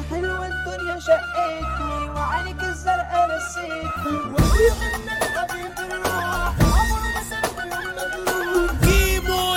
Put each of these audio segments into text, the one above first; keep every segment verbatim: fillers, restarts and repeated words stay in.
حلوة الدنيا شقتني وعينك الزرقاء نسيتني وقولي عنك حبيب الروح عمره ما سابني يوم مجروح. كيمو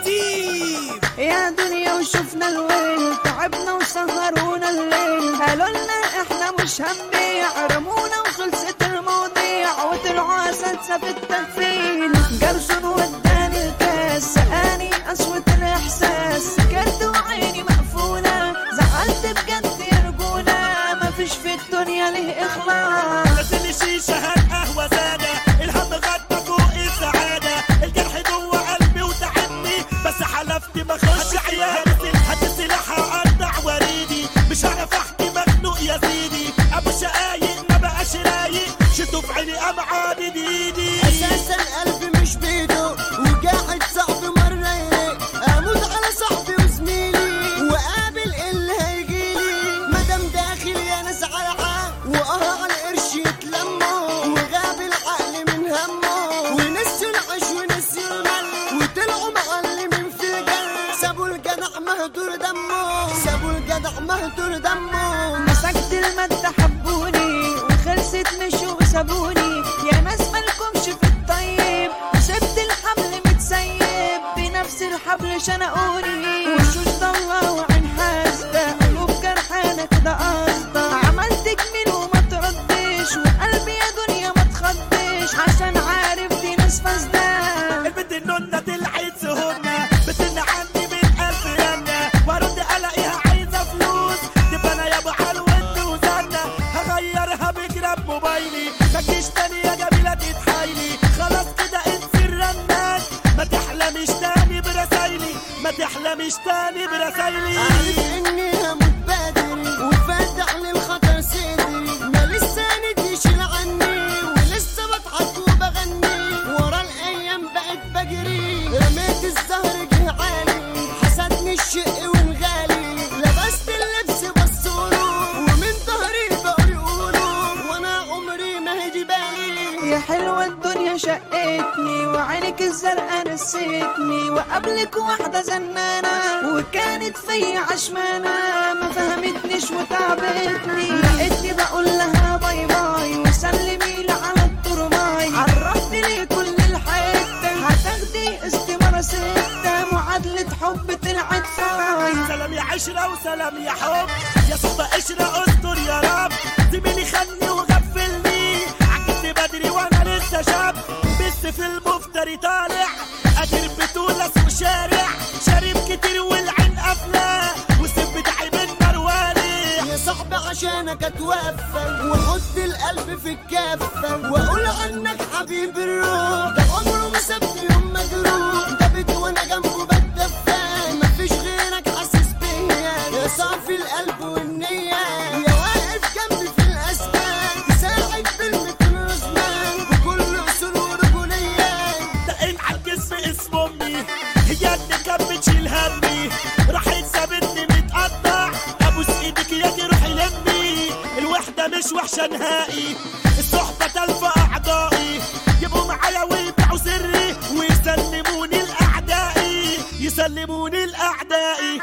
الديب يا دنيا وشفنا الويل تعبنا وسهرونا الليل قالوا لنا احنا مش هنبيع رمونا وخلصت المواضيع وطلعوا اساتذة في التنفيذ. جرسون وداني الكاس سقاني قسوة الاحساس سكرت وعيني مقفولة زعلت بجد يا رجولة مفيش في الدنيا ليه اخلاص. نزل شيشة هات قهوة سادة الهم غطى فوق السعادة الجرح جوه قلبي وتعبني بس حلفت ما اخش عيادتي هات السلاح هقطع وريدي مش هعرف احكي مخنوق يا سيدي ابو شقايق ما بقاش رايق شدوا في عيني قام عادي ايدي. اساسا قلبي مش بيده وقاعد صاحبي مرة يريق اموت على صاحبي وزميلي وقابل اللي هيجيلي مادام داخل يا ناس على حق واه على القرش يتلموا وغاب العقل من همه ونسيوا العيش ونسيوا المل وطلعوا معلمين في الجنة سابوا الجدع مهدور دمه سابوا الجدع مهدور دمه. مسكت المادة حبوني وخلصت مشوا وسابوني يا ناس مالكمش في الطيب وسبت الحبل متسيب بنفس الحبل شنقوني وشوش ضوى وعين حاسدة قلوب جرحانة كده قصدة عملت جميل وما تردش وقلبي يا دنيا ما تخضش عشان عارف دي ناس فاسدة. البنت النونة طلعت سهونة بتن عني من ألف رنة وارد الاقيها عايزة فلوس تبقى انا يا ابو حلوة وزنة هغيرها بجراب موبايلي مجيش تاني يا جميلة تتحايلي خلاص كده انسي الرنات ما تحلمش تاني برسايلي ما تحلمش تاني برسايلي. عارف اني هموت بدري وفاتح للخطر صدري ما لسه ندي يشيل عني ولسه بضحك وبغني ورا الايام بقت بجري رميت الزهر جه عالي حسدني الشق والغالي لبست اللبس بصوله ومن ظهري بقوا يقولوا وانا عمري ما هيجي بالي. يا حلوة الدنيا شقتني وعينك الزرقاء نسيتني وقبلك واحدة زنانة وكانت فيا عشمانة ما فهمتنيش وتعبتني لقيتني بقول لها باي باي وسلمي لي على الترماي عرفت لي كل الحتة هتاخدي استمارة ستة معادلة حب طلعت فاي. سلام يا عشرة وسلام يا حب يا صحبة قشرة استر يا رب زميلي خلني وغفلني عجبت بدري وانا لسه شاب بس في المفتري طالع قادر بتولس وشارع شارب كتير والعين قافلة والسيف بتاعي بالنار والع يا صاحبي عشانك اتوفى واحط القلب في الكفة واقول عنك حبيب الروح ده عمره ما سابني يوم مجروح ده بيت وانا جنبه بتدفى مفيش غيرك حاسس بيا يا صافي القلب والنية يا واقف جنبي في الاسباب تساعد بالمتن رزمان بكل اصول ورجولية. دقين عالجسم اسم امي هي اللي كانت بتشيل همي راحت سابتني متقطع ابوس ايدك ياجي روحي لمي الوحدة مش وحشة نهائي الصحبة تلفى اعضائي يبقوا معايا ويبيعوا سري ويسلموني لاعدائي يسلموني لاعدائي.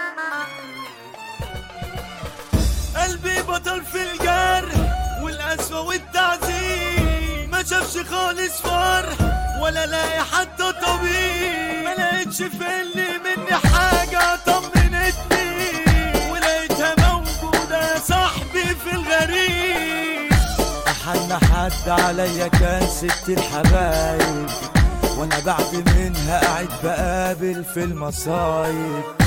قلبي بطل في الجرح والقسوة والتعذيب ما شافش خالص فرح ولا لاقي حتى طبيب ما لقيتش في اللي مني حاجة طمنتني ولقيتها موجودة يا صاحبي في الغريب. أحن حد عليا كان ست الحبايب وانا بعد منها قاعد بقابل في المصايب